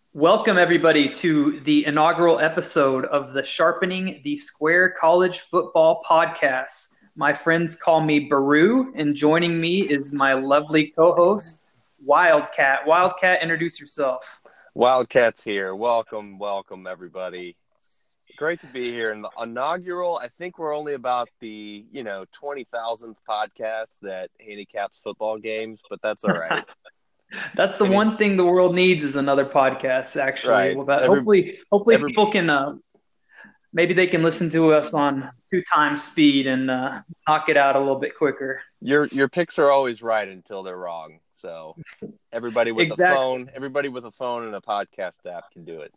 Welcome, everybody, to the inaugural episode of the Sharpening the Square College Football Podcast. My friends call me Baru, and joining me is my lovely co host, Wildcat. Wildcat, introduce yourself. Wildcats here. Welcome, everybody. Great to be here in the inaugural. I think we're only about the 20,000th podcast that handicaps football games, but that's all right. That's the Any one thing the world needs is another podcast, actually. right. Well, that Every hopefully every people can maybe they can listen to us on two times speed and knock it out a little bit quicker. your picks are always right until they're wrong. So Exactly. everybody with a phone and a podcast app can do it.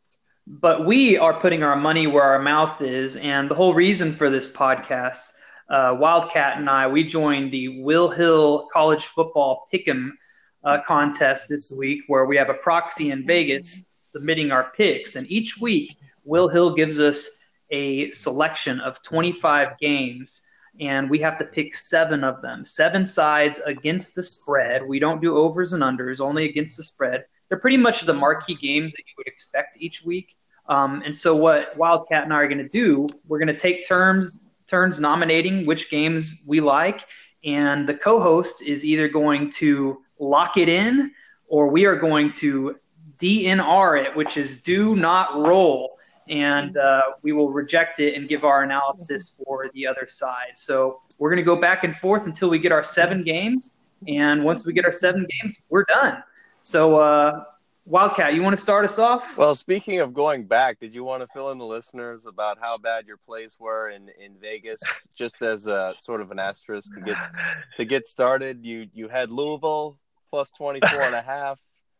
But we are putting our money where our mouth is. And the whole reason for this podcast, Wildcat and I, we joined the Will Hill College Football Pick'em contest this week, where we have a proxy in Vegas submitting our picks. And each week, Will Hill gives us a selection of 25 games, and we have to pick seven of them, seven sides against the spread. We don't do overs and unders, only against the spread. They're pretty much the marquee games that you would expect each week. And so what Wildcat and I are going to do, we're going to take turns nominating which games we like, and the co-host is either going to lock it in or we are going to DNR it, which is do not roll, and we will reject it and give our analysis for the other side. So we're going to go back and forth until we get our seven games, and once we get our seven games, we're done. So Wildcat, you want to start us off? Well, speaking of going back, did you want to fill in the listeners about how bad your plays were in Vegas, just as a sort of an asterisk to get started? You had Louisville plus 24.5,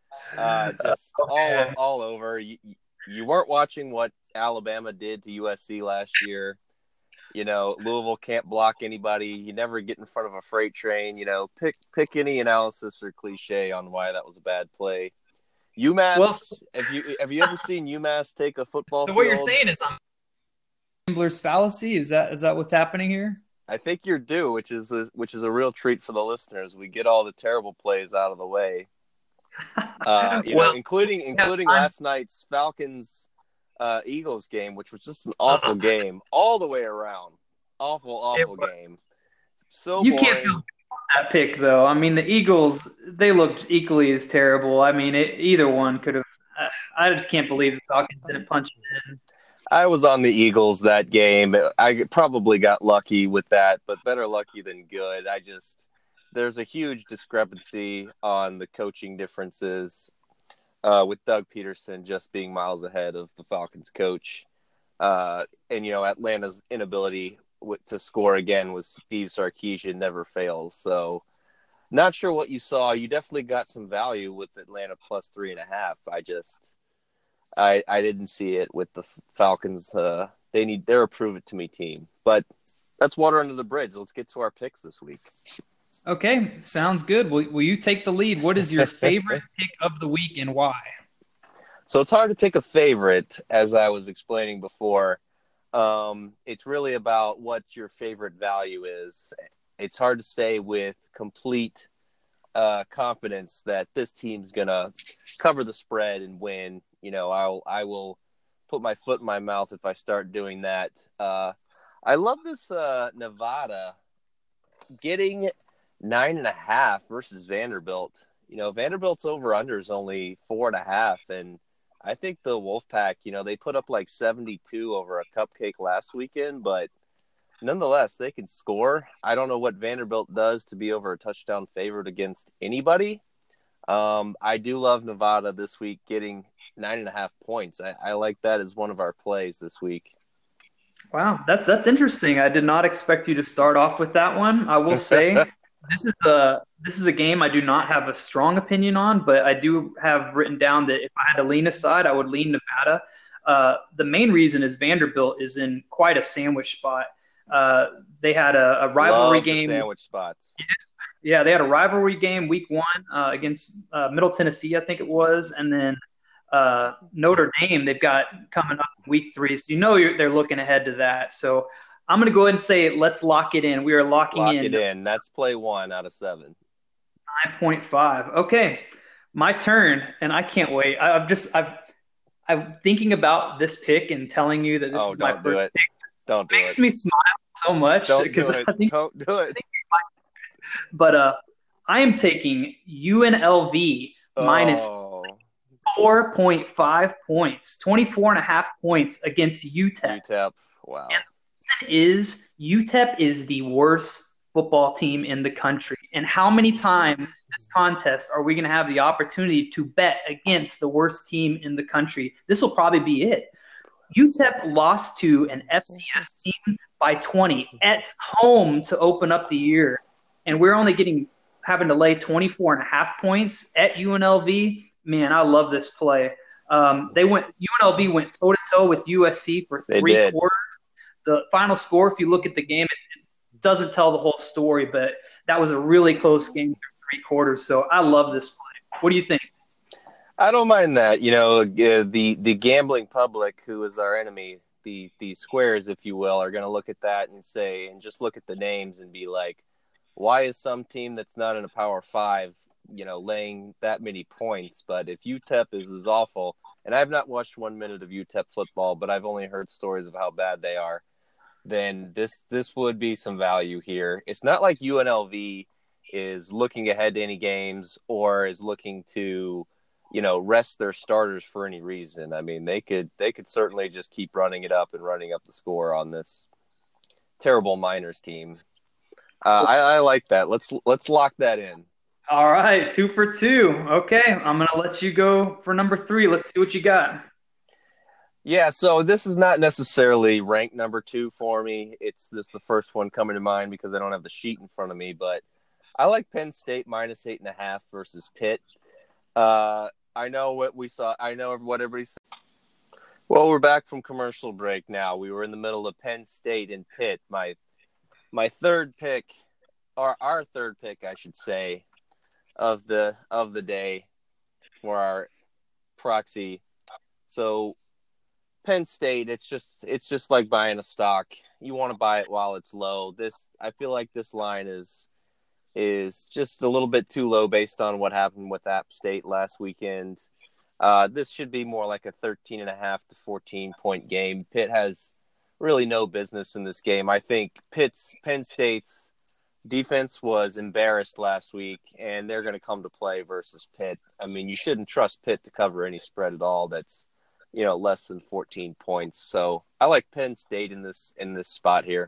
just all over. You weren't watching what Alabama did to USC last year. Louisville can't block anybody. You never get in front of a freight train. Pick any analysis or cliche on why that was a bad play. Well, UMass, have you ever seen UMass take a football so what you're field? saying is I'm gambler's fallacy. Is that what's happening here? I think you're due, which is a real treat for the listeners. We get all the terrible plays out of the way. Well, including I'm, last night's Falcons Eagles game, which was just an awful game all the way around. Awful game. So you can't boring. that pick though. I mean, the Eagles, they looked equally as terrible. I mean, either one could have. I just can't believe the Falcons didn't punch it in. I was on the Eagles that game. I probably got lucky with that, but better lucky than good. There's a huge discrepancy on the coaching differences with Doug Peterson just being miles ahead of the Falcons coach. And Atlanta's inability to score again with Steve Sarkisian never fails. So not sure what you saw. You definitely got some value with Atlanta plus 3.5. I didn't see it with the Falcons. They're a prove it to me team, but that's water under the bridge. Let's get to our picks this week. Okay, sounds good. Will you take the lead? What is your favorite pick of the week and why? So it's hard to pick a favorite, as I was explaining before. It's really about what your favorite value is. It's hard to say with complete confidence that this team's gonna cover the spread and win. I will put my foot in my mouth if I start doing that. I love this Nevada getting 9.5 versus Vanderbilt. Vanderbilt's over under is only 4.5, and I think the Wolfpack, they put up like 72 over a cupcake last weekend, but nonetheless, they can score. I don't know what Vanderbilt does to be over a touchdown favorite against anybody. I do love Nevada this week getting 9.5 points. I like that as one of our plays this week. Wow, that's interesting. I did not expect you to start off with that one. I will say this is a game I do not have a strong opinion on, but I do have written down that if I had to lean aside, I would lean Nevada. The main reason is Vanderbilt is in quite a sandwich spot. They had a rivalry Love the game. sandwich spots. Yeah, they had a rivalry game week one against Middle Tennessee, I think it was, and then Notre Dame they've got coming up in week three. So they're looking ahead to that. So I'm going to go ahead and say let's lock it in. We are locking Lock in it in. That's play 1 out of 7. 9.5. Okay. My turn, and I can't wait. I'm thinking about this pick and telling you that this Oh, is my don't do first it. pick. Don't do Makes it. me smile so much Don't because do it. I think, Don't do it. but I am taking UNLV minus Oh, 4.5 points, 24 and a half points against UTEP. UTEP. Wow. Is UTEP is the worst football team in the country. And how many times in this contest are we going to have the opportunity to bet against the worst team in the country? This will probably be it. UTEP lost to an FCS team by 20 at home to open up the year. And we're only having to lay 24 and a half points at UNLV. Man, I love this play. UNLV went toe to toe with USC for They 3 did. quarters. The final score, if you look at the game, it doesn't tell the whole story, but that was a really close game through 3 quarters. So I love this play. What do you think? I don't mind that. The gambling public, who is our enemy, the squares, if you will, are going to look at that and just look at the names and be like, why is some team that's not in a Power 5, laying that many points? But if UTEP is as awful, and I've not watched 1 minute of UTEP football, but I've only heard stories of how bad they are, then this would be some value here. It's not like UNLV is looking ahead to any games or is looking to, rest their starters for any reason. I mean, they could certainly just keep running it up and running up the score on this terrible Miners team. I like that. Let's lock that in. All right, 2 for 2. Okay, I'm going to let you go for number 3. Let's see what you got. Yeah, so this is not necessarily ranked number 2 for me. It's just the first one coming to mind because I don't have the sheet in front of me. But I like Penn State minus 8.5 versus Pitt. I know what we saw. I know what everybody said. Well, we're back from commercial break now. We were in the middle of Penn State and Pitt. My third pick, or our third pick, I should say, of the day for our proxy. So Penn State, it's just like buying a stock. You want to buy it while it's low. I feel like this line is just a little bit too low based on what happened with App State last weekend. This should be more like a 13.5 to 14-point game. Pitt has really no business in this game. I think Penn State's defense was embarrassed last week, and they're going to come to play versus Pitt. I mean, you shouldn't trust Pitt to cover any spread at all that's less than 14 points. So I like Penn State in this spot here.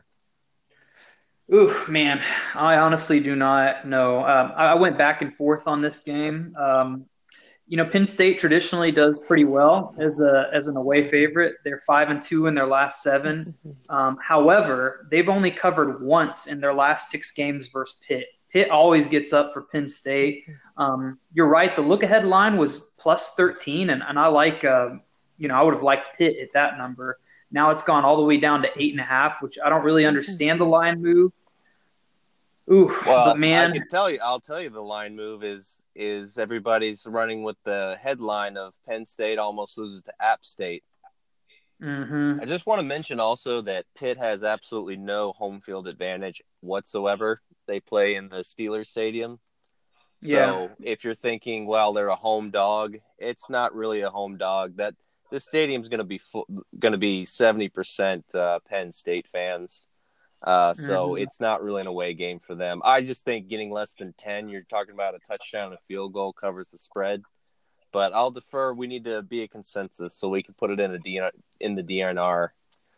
Ooh, man, I honestly do not know. I went back and forth on this game. Penn State traditionally does pretty well as an away favorite. They're 5-2 in their last 7. However, they've only covered once in their last 6 games versus Pitt. Pitt always gets up for Penn State. You're right. The look-ahead line was plus 13, and I like I would have liked Pitt at that number. Now it's gone all the way down to 8.5, which I don't really understand the line move. Ooh, well, but man, I'll tell you the line move is everybody's running with the headline of Penn State almost loses to App State. Mm-hmm. I just want to mention also that Pitt has absolutely no home field advantage whatsoever. They play in the Steelers Stadium. So if you're thinking, well, they're a home dog, it's not really a home dog. That this stadium's going to be 70% Penn State fans. So it's not really an away game for them. I just think getting less than 10, you're talking about a touchdown and a field goal covers the spread. But I'll defer. We need to be a consensus so we can put it in the DNR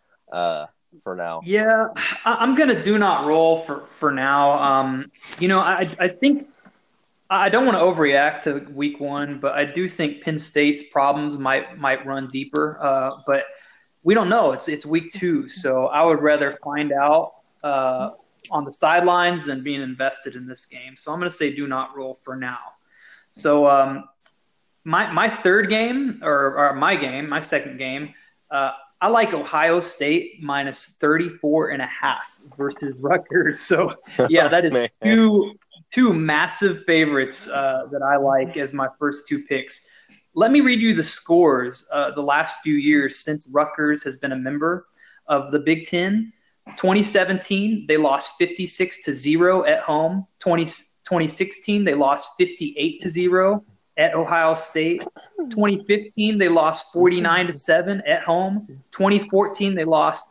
for now. Yeah, I'm going to do not roll for now. I think I don't want to overreact to week 1, but I do think Penn State's problems might run deeper. But we don't know. It's week 2, so I would rather find out on the sidelines than being invested in this game. So I'm going to say do not roll for now. So my third game, or my second game, I like Ohio State minus 34.5 versus Rutgers. So yeah, that is two massive favorites that I like as my first 2 picks. Let me read you the scores the last few years since Rutgers has been a member of the Big Ten. 2017, they lost 56-0 at home. 2016, they lost 58-0 at Ohio State. 2015, they lost 49-7 at home. 2014, they lost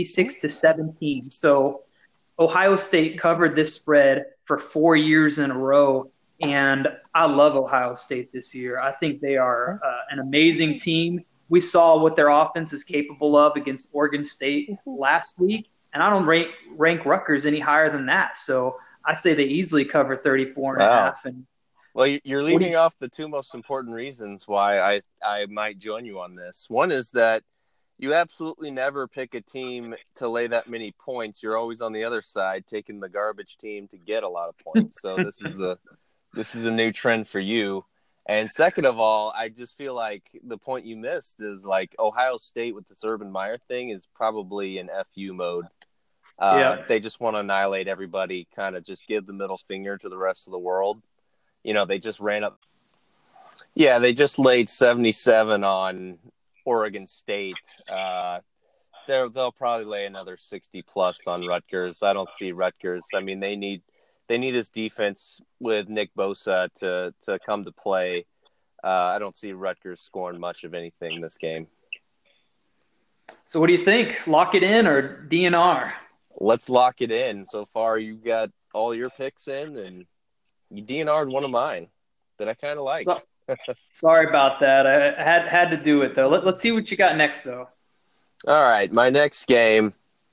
56-17. So Ohio State covered this spread for 4 years in a row, and I love Ohio State this year. I think they are an amazing team. We saw what their offense is capable of against Oregon State last week, and I don't rank Rutgers any higher than that. So I say they easily cover 34 and a half. And well, you're leaving off the two most important reasons why I might join you on this. One is that you absolutely never pick a team to lay that many points. You're always on the other side, taking the garbage team to get a lot of points. So this is a new trend for you. And second of all, I just feel like the point you missed is like Ohio State with this Urban Meyer thing is probably in FU mode. They just want to annihilate everybody, kind of just give the middle finger to the rest of the world. You know, they just ran up. Yeah, they just laid 77 on Oregon State. They'll probably lay another 60 plus on Rutgers. I don't see Rutgers. I mean, they need his defense with Nick Bosa to come to play. I don't see Rutgers scoring much of anything this game. So what do you think? Lock it in or DNR? Let's lock it in. So far, you've got all your picks in, and you DNR'd one of mine that I kind of like. Sorry about that. I had to do it, though. Let's see what you got next, though. All right, my next game.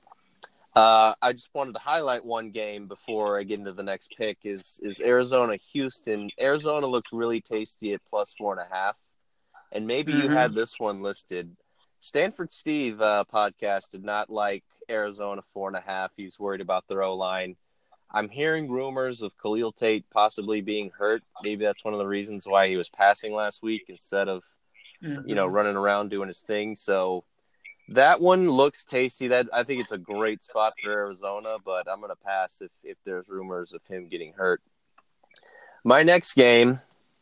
I just wanted to highlight one game before I get into the next pick is Arizona-Houston. Arizona looked really tasty at plus 4.5, and maybe you had this one listed. Stanford Steve podcast did not like Arizona 4.5. He's worried about their O-line. I'm hearing rumors of Khalil Tate possibly being hurt. Maybe that's one of the reasons why he was passing last week instead of, running around doing his thing. So that one looks tasty. That I think it's a great spot for Arizona, but I'm going to pass if there's rumors of him getting hurt. My next game,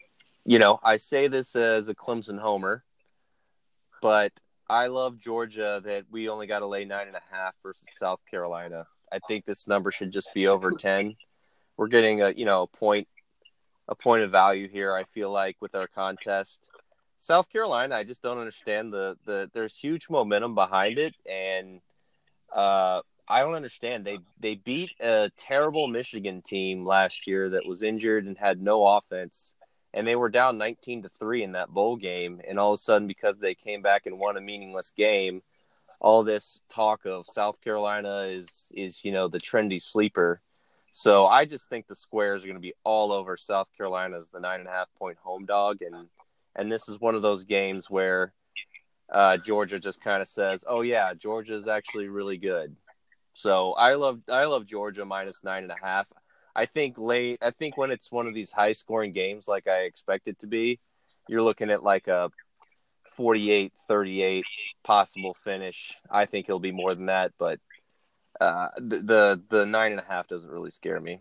I say this as a Clemson homer, but I love Georgia that we only got to lay 9.5 versus South Carolina. I think this number should just be over 10. We're getting a point of value here. I feel like with our contest, South Carolina, I just don't understand there's huge momentum behind it, and I don't understand. They beat a terrible Michigan team last year that was injured and had no offense, and they were down 19-3 in that bowl game. And all of a sudden, because they came back and won a meaningless game, all this talk of South Carolina is the trendy sleeper. So I just think the squares are going to be all over South Carolina as the 9.5 point home dog. And this is one of those games where Georgia just kind of says, oh yeah, Georgia is actually really good. So I love Georgia minus 9.5. I think when it's one of these high scoring games, like I expect it to be, you're looking at like a 48-38 possible finish. I think it'll be more than that, but the 9.5 doesn't really scare me.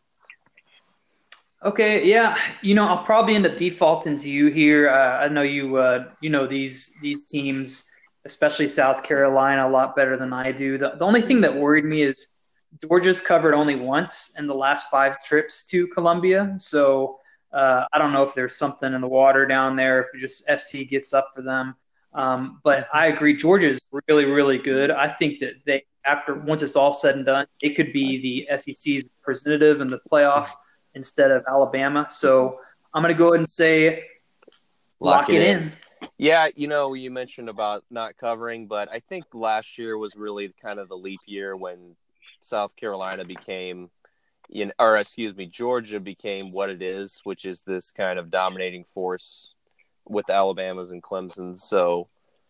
Okay, yeah, I'll probably end up defaulting to you here. I know you these teams, especially South Carolina, a lot better than I do. The only thing that worried me is Georgia's covered only once in the last 5 trips to Columbia, so I don't know if there's something in the water down there, if it just SC gets up for them. But I agree, Georgia is really, really good. I think that once it's all said and done, it could be the SEC's representative in the playoff instead of Alabama. So I'm going to go ahead and say lock it in. Yeah, you mentioned about not covering, but I think last year was really kind of the leap year when South Carolina became Georgia became what it is, which is this kind of dominating force with Alabama's and Clemson's. So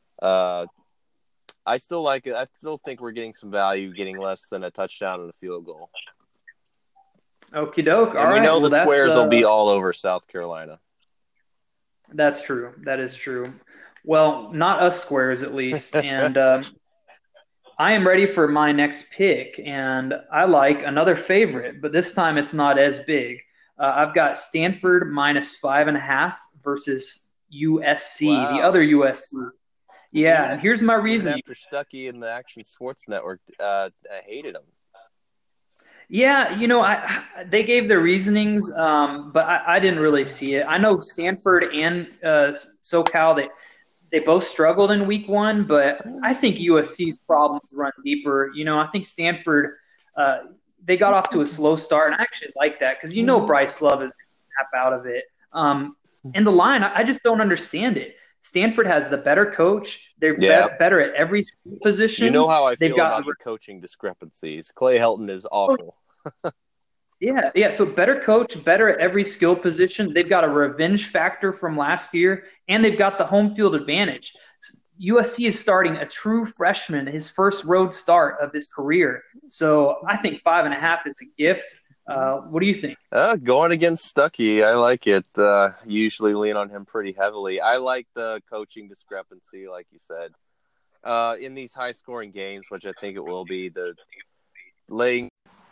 I still like it. I still think we're getting some value, getting less than a touchdown and a field goal. Okie doke. And we know the squares will be all over South Carolina. That's true. That is true. Well, not us squares at least. And I am ready for my next pick, and I like another favorite, but this time it's not as big. I've got Stanford minus 5.5 versus USC, the other USC. Yeah, and here's my reason. After Stuckey and the Action Sports Network, I hated him. Yeah, they gave their reasonings, but I didn't really see it. I know Stanford and SoCal they both struggled in week one, but I think USC's problems run deeper. I think Stanford uh, they got off to a slow start, and I actually like that because Bryce Love is snap out of it. And the line, I just don't understand it. Stanford has the better coach. They're Yeah. better at every You position. know how I They've feel got about the coaching discrepancies. Clay Helton is awful. Yeah, yeah. So better coach, better at every skill position. They've got a revenge factor from last year, and they've got the home field advantage. USC is starting a true freshman, his first road start of his career. So I think 5.5 is a gift. What do you think? Going against Stuckey, I like it. Usually lean on him pretty heavily. I like the coaching discrepancy, like you said. In these high-scoring games, which I think it will be, the laying.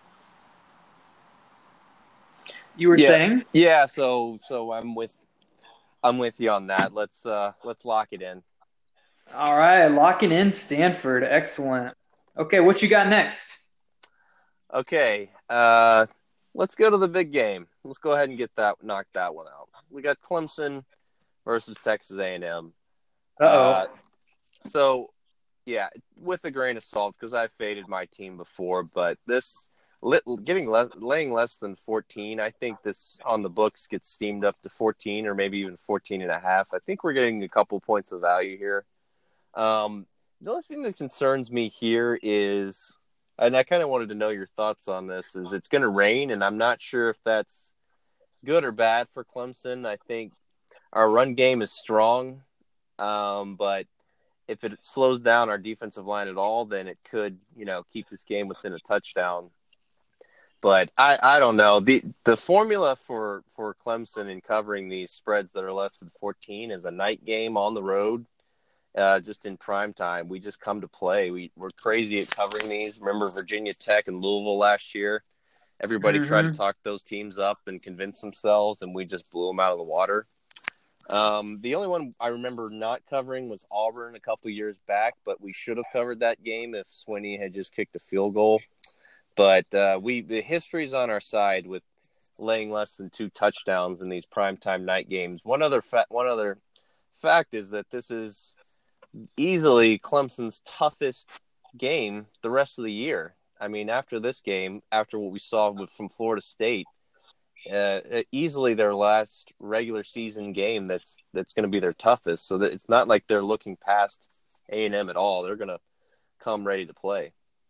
You were Yeah, saying? yeah. So I'm with you on that. Let's lock it in. All right, locking in Stanford. Excellent. Okay, what you got next? Okay. Let's go to the big game. Let's go ahead and knock that one out. We got Clemson versus Texas A&M. Uh-oh. So, yeah, with a grain of salt, because I faded my team before, but laying less than 14, I think this on the books gets steamed up to 14 or maybe even 14 and a half. I think we're getting a couple points of value here. The only thing that concerns me here is, and I kind of wanted to know your thoughts on this, is it's going to rain, and I'm not sure if that's good or bad for Clemson. I think our run game is strong, but if it slows down our defensive line at all, then it could, keep this game within a touchdown. But I don't know. The formula for Clemson in covering these spreads that are less than 14 is a night game on the road, just in prime time. We just come to play. We're crazy at covering these. Remember Virginia Tech and Louisville last year? Everybody tried to talk those teams up and convince themselves, and we just blew them out of the water. The only one I remember not covering was Auburn a couple years back, but we should have covered that game if Swinney had just kicked a field goal. But the history's on our side with laying less than 2 touchdowns in these primetime night games. One other fact is that this is easily Clemson's toughest game the rest of the year. I mean, after this game, after what we saw from Florida State, easily their last regular season game that's going to be their toughest. So that it's not like they're looking past A&M at all. They're going to come ready to play.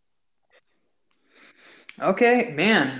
Okay, man.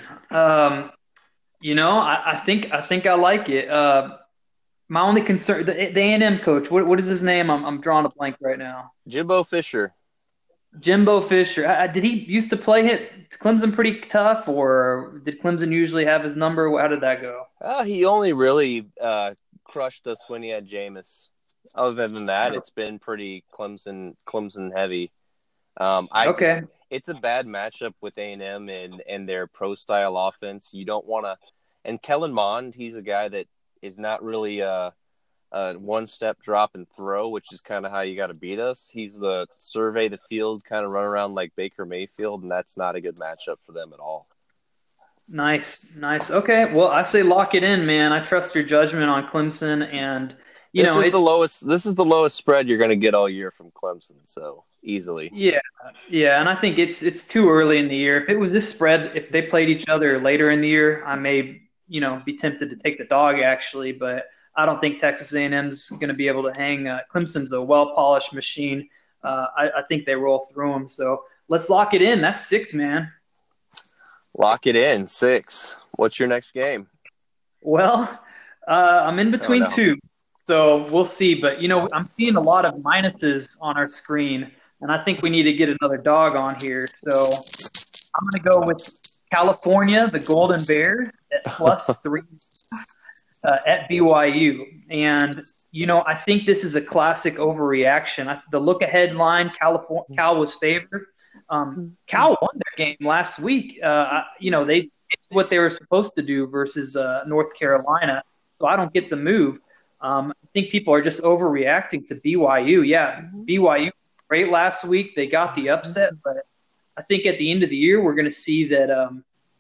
I think I like it. My only concern, the A&M coach, what is his name? I'm drawing a blank right now. Jimbo Fisher. Jimbo Fisher. Did he used to play hit Clemson pretty tough, or did Clemson usually have his number? How did that go? He only really crushed us when he had Jameis. Other than that, it's been pretty Clemson heavy. Okay. It's a bad matchup with A&M and their pro style offense. You don't want to. And Kellen Mond, he's a guy that is not really a one-step drop and throw, which is kind of how you got to beat us. He's the survey the field, kind of run around like Baker Mayfield, and that's not a good matchup for them at all. Nice, nice. Okay, well, I say lock it in, man. I trust your judgment on Clemson, and This is the lowest spread you're going to get all year from Clemson, so easily. yeah, yeah, and I think it's too early in the year. If it was this spread, if they played each other later in the year, I may be tempted to take the dog actually, but I don't think Texas A&M's going to be able to hang. Clemson's a well-polished machine. I think they roll through them. So let's lock it in. That's 6, man. Lock it in, 6. What's your next game? Well, I'm in between two, so we'll see. But I'm seeing a lot of minuses on our screen, and I think we need to get another dog on here. So I'm going to go with California, the Golden Bears at +3 at BYU. And, I think this is a classic overreaction. The look-ahead line, Cal was favored. Cal won their game last week. They did what they were supposed to do versus North Carolina. So I don't get the move. I think people are just overreacting to BYU. Yeah, BYU great last week. They got the upset, but I think at the end of the year we're going to see that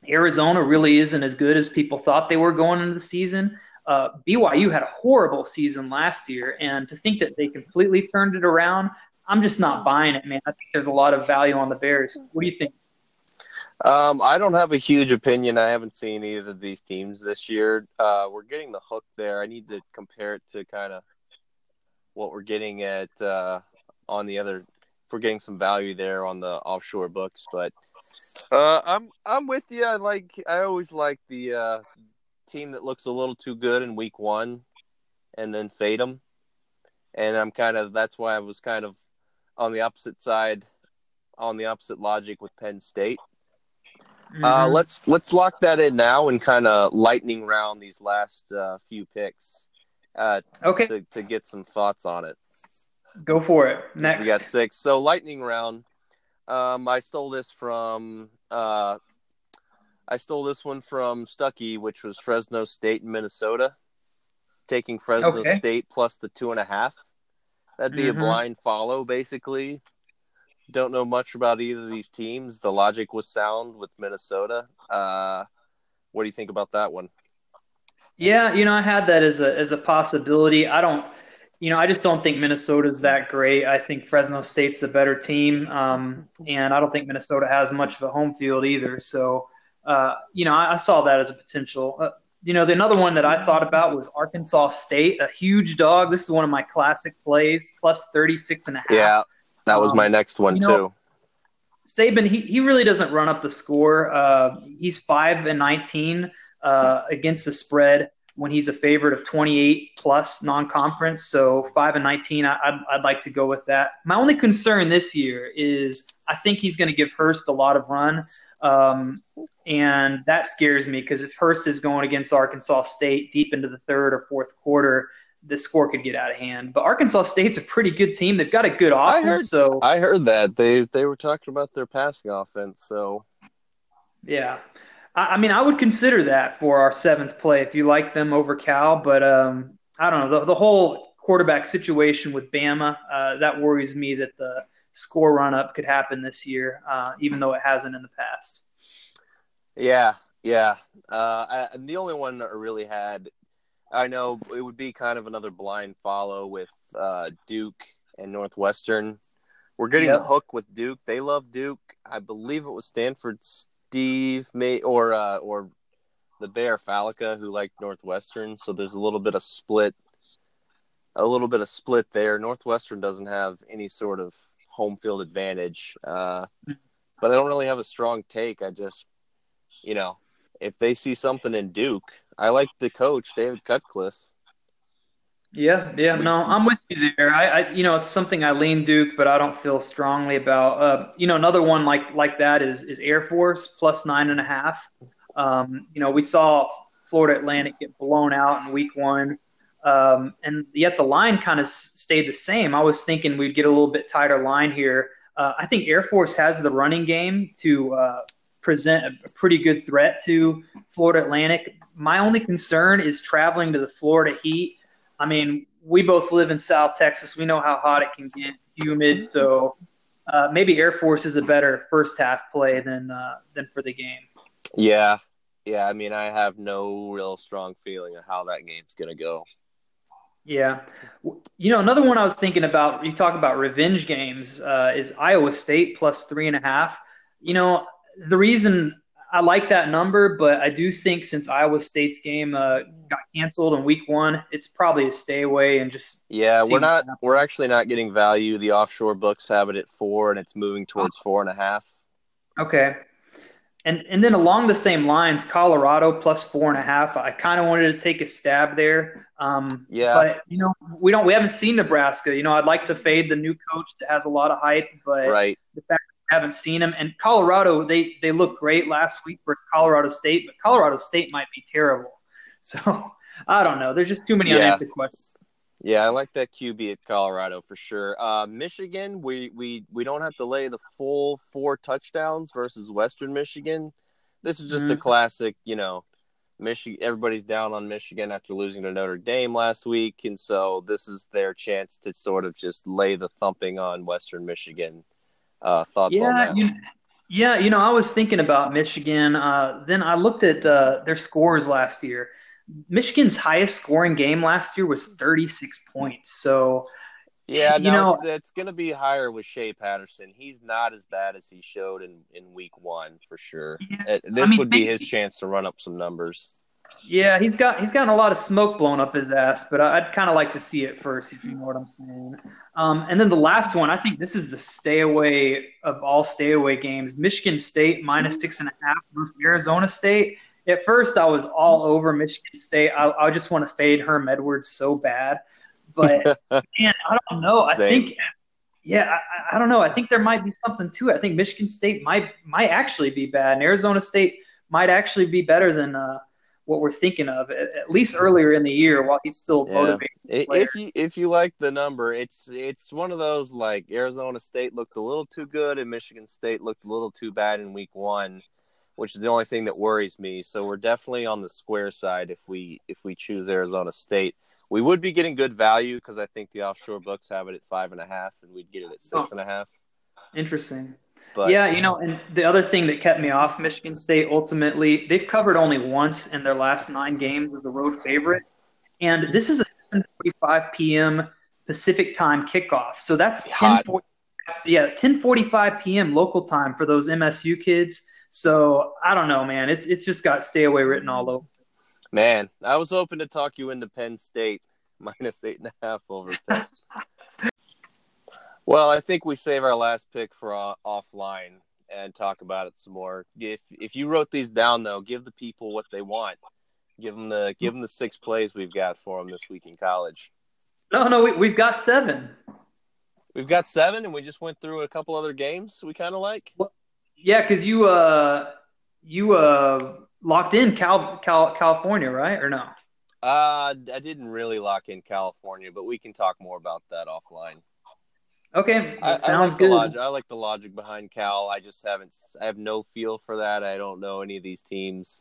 Arizona really isn't as good as people thought they were going into the season. BYU had a horrible season last year, and to think that they completely turned it around, I'm just not buying it, man. I think there's a lot of value on the Bears. What do you think? I don't have a huge opinion. I haven't seen either of these teams this year. We're getting the hook there. I need to compare it to kind of what we're getting at on the other. If we're getting some value there on the offshore books, but I'm with you. I always like the team that looks a little too good in week one, and then fade them. And that's why I was kind of on the opposite side, on the opposite logic with Penn State. Mm-hmm. Let's lock that in now and kind of lightning round these last few picks Okay, to get some thoughts on it. go for it. Next. We got 6. So lightning round. I stole this one from Stuckey, which was Fresno State and Minnesota. Taking Fresno State plus the 2.5. That'd be a blind follow, basically. Don't know much about either of these teams. The logic was sound with Minnesota. What do you think about that one? Yeah, I had that as a possibility. I just don't think Minnesota's that great. I think Fresno State's the better team, and I don't think Minnesota has much of a home field either. So, I saw that as a potential. Another one that I thought about was Arkansas State, a huge dog. This is one of my classic plays, plus 36.5. Yeah, that was my next one too. Saban, he really doesn't run up the score. He's 5-19 against the spread when he's a favorite of 28 plus non-conference. So 5-19, I'd like to go with that. My only concern this year is I think he's going to give Hurst a lot of run. And that scares me because if Hurst is going against Arkansas State deep into the third or fourth quarter, the score could get out of hand. But Arkansas State's a pretty good team. They've got a good offense. I heard that. They were talking about their passing offense. So, yeah. I would consider that for our 7th play if you like them over Cal. But I don't know. The whole quarterback situation with Bama, that worries me that the score run-up could happen this year, even though it hasn't in the past. Yeah. The only one that I really had, I know it would be kind of another blind follow with Duke and Northwestern. We're getting the hook with Duke. They love Duke. I believe it was Stanford's Steve May or the Bear Falica who liked Northwestern. So there's a little bit of split there. Northwestern doesn't have any sort of home field advantage, but I don't really have a strong take. I just, if they see something in Duke, I like the coach, David Cutcliffe. Yeah, no, I'm with you there. It's something I lean Duke, but I don't feel strongly about. Another one like that is Air Force plus 9.5. We saw Florida Atlantic get blown out in week 1, and yet the line kind of stayed the same. I was thinking we'd get a little bit tighter line here. I think Air Force has the running game to present a pretty good threat to Florida Atlantic. My only concern is traveling to the Florida heat. I mean, we both live in South Texas. We know how hot it can get, humid. So maybe Air Force is a better first half play than for the game. Yeah. I mean, I have no real strong feeling of how that game's going to go. Yeah. Another one I was thinking about, you talk about revenge games, is Iowa State plus 3.5. The reason I like that number, but I do think since Iowa State's game got canceled in week 1, it's probably a stay away and just. Yeah, we're actually not getting value. The offshore books have it at 4, and it's moving towards 4.5. Okay. And then along the same lines, Colorado plus 4.5. I kind of wanted to take a stab there. But we haven't seen Nebraska. I'd like to fade the new coach that has a lot of hype, but the fact haven't seen them. And Colorado, they looked great last week versus Colorado State, but Colorado State might be terrible. So I don't know. There's just too many unanswered questions. Yeah, I like that QB at Colorado for sure. Michigan, we don't have to lay the full 4 touchdowns versus Western Michigan. This is just a classic, Michigan. Everybody's down on Michigan after losing to Notre Dame last week, and so this is their chance to sort of just lay the thumping on Western Michigan. Thoughts on that? Yeah, I was thinking about Michigan. Then I looked at their scores last year. Michigan's highest scoring game last year was 36 points. So, Yeah, you now know, it's going to be higher with Shea Patterson. He's not as bad as he showed in week 1 for sure. yeah, I This mean, would be his chance to run up some numbers. yeah, he's gotten a lot of smoke blown up his ass, but I'd kind of like to see it first, if you know what I'm saying. And then the last one, I think this is the stay away of all stay away games. Michigan State -6.5 versus Arizona State. At first, I was all over Michigan State. I just want to fade Herm Edwards so bad, but man, I don't know. I Same. think, yeah, I don't know. I think there might be something to it. I think Michigan State might actually be bad, and Arizona State might actually be better than what we're thinking of, at least earlier in the year while he's still Yeah. motivating If players. you like the number, it's one of those like Arizona State looked a little too good and Michigan State looked a little too bad in week 1, which is the only thing that worries me. So we're definitely on the square side if we choose Arizona State. We would be getting good value because I think the offshore books have it at 5.5, and we'd get it at Oh, 6.5. interesting. But Yeah, and the other thing that kept me off Michigan State ultimately, they've covered only once in their last 9 games as a road favorite. And this is a 7:45 p.m. Pacific time kickoff. So that's hot, 10:45 p.m. local time for those MSU kids. So I don't know, man. It's just got stay away written all over. man. I was hoping to talk you into Penn State -8.5 over Pitt. Well, I think we save our last pick for offline and talk about it some more. If you wrote these down though, give the people what they want. Give them the 6 plays we've got for them this week in college. No, we've got 7. We've got 7, and we just went through a couple other games we kind of like. Well, yeah, because you locked in California, right? Or no? I didn't really lock in California, but we can talk more about that offline. Okay, I, that I sounds like the good. logic. I like the logic behind Cal. I just haven't. I have no feel for that. I don't know any of these teams.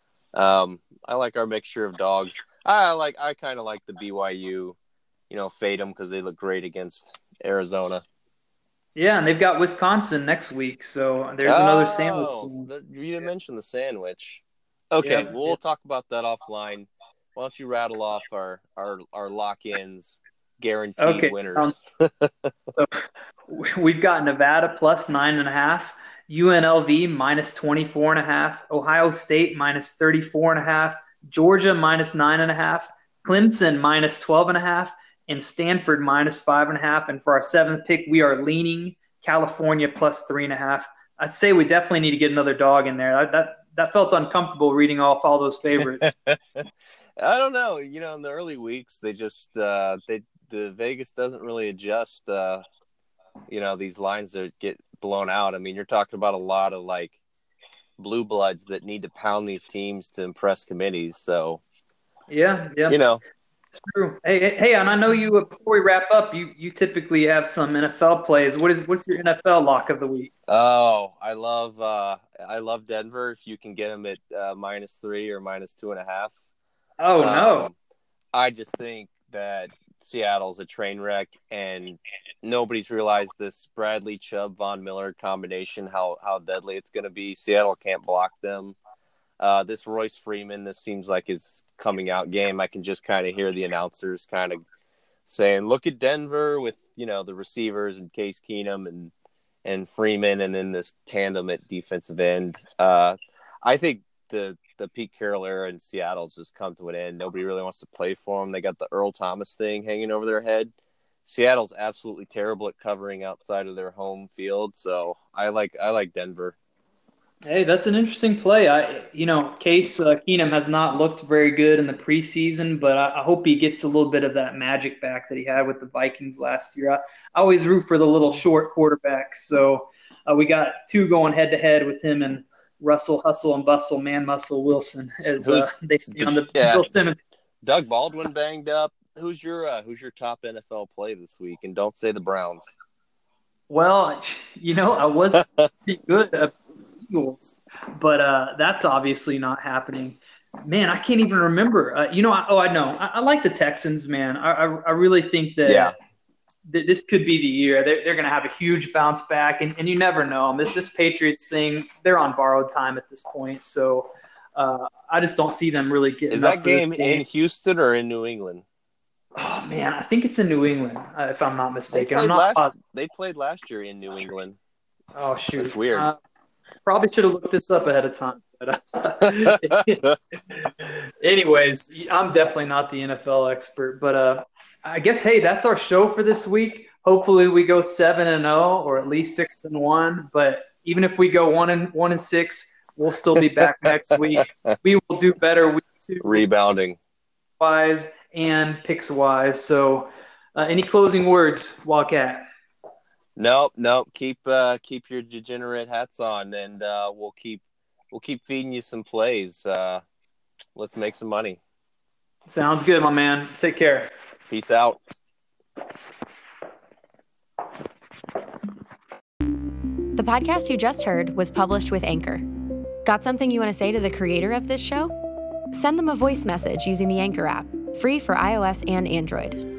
I like our mixture of dogs. I kind of like the BYU. Fade them because they look great against Arizona. Yeah, and they've got Wisconsin next week, so there's another sandwich Oh, game. you didn't mention the sandwich. Okay, Yeah. we'll talk about that offline. Why don't you rattle off our lock-ins, guaranteed Okay. winners? So we've got Nevada +9.5, UNLV -24.5, Ohio State -34.5, Georgia -9.5, Clemson -12.5, and Stanford -5.5. And for our seventh pick, we are leaning California +3.5. I'd say we definitely need to get another dog in there. That felt uncomfortable reading off all those favorites. I don't know. In the early weeks, they just the Vegas doesn't really adjust. These lines that get blown out. I mean, you're talking about a lot of like blue bloods that need to pound these teams to impress committees. So, Yeah, you yeah. know, True. Hey, and I know you. Before we wrap up, you typically have some NFL plays. What's your NFL lock of the week? oh, I love Denver if you can get them at -3 or -2.5. Oh no. Um, I just think that Seattle's a train wreck, and nobody's realized this Bradley Chubb Von Miller combination how deadly it's going to be. Seattle can't block them. This Royce Freeman, this seems like his coming out game. I can just kind of hear the announcers kind of saying, "Look at Denver with the receivers and Case Keenum and Freeman, and then this tandem at defensive end." I think the Pete Carroll era in Seattle's just come to an end. Nobody really wants to play for them. They got the Earl Thomas thing hanging over their head. Seattle's absolutely terrible at covering outside of their home field, so I like Denver. Hey, that's an interesting play. Case Keenum has not looked very good in the preseason, but I hope he gets a little bit of that magic back that he had with the Vikings last year. I always root for the little short quarterbacks, so we got two going head to head with him and Russell Hustle and Bustle Man Muscle Wilson, as Who's they say on the yeah, Bill Simmons. Doug Baldwin banged up. Who's your top NFL play this week? And don't say the Browns. Well, I was pretty good at Eagles, but that's obviously not happening. Man, I can't even remember. I know. I like the Texans, man. I really think Yeah, that this could be the year. They're going to have a huge bounce back, and you never know. This Patriots thing, they're on borrowed time at this point. So I just don't see them really getting. Is that game in Houston or in New England? Oh man, I think it's in New England, if I'm not mistaken. They played last year in New England. Oh shoot, that's weird. Probably should have looked this up ahead of time. But, anyways, I'm definitely not the NFL expert, but I guess that's our show for this week. Hopefully, we go 7-0 or at least 6-1. But even if we go 1-6, we'll still be back next week. We will do better week 2, rebounding wise and picks wise. So, any closing words, Wildcat? Nope. Keep your degenerate hats on, and we'll keep feeding you some plays. Let's make some money. Sounds good, my man. Take care. Peace out. The podcast you just heard was published with Anchor. Got something you want to say to the creator of this show? Send them a voice message using the Anchor app, free for iOS and Android.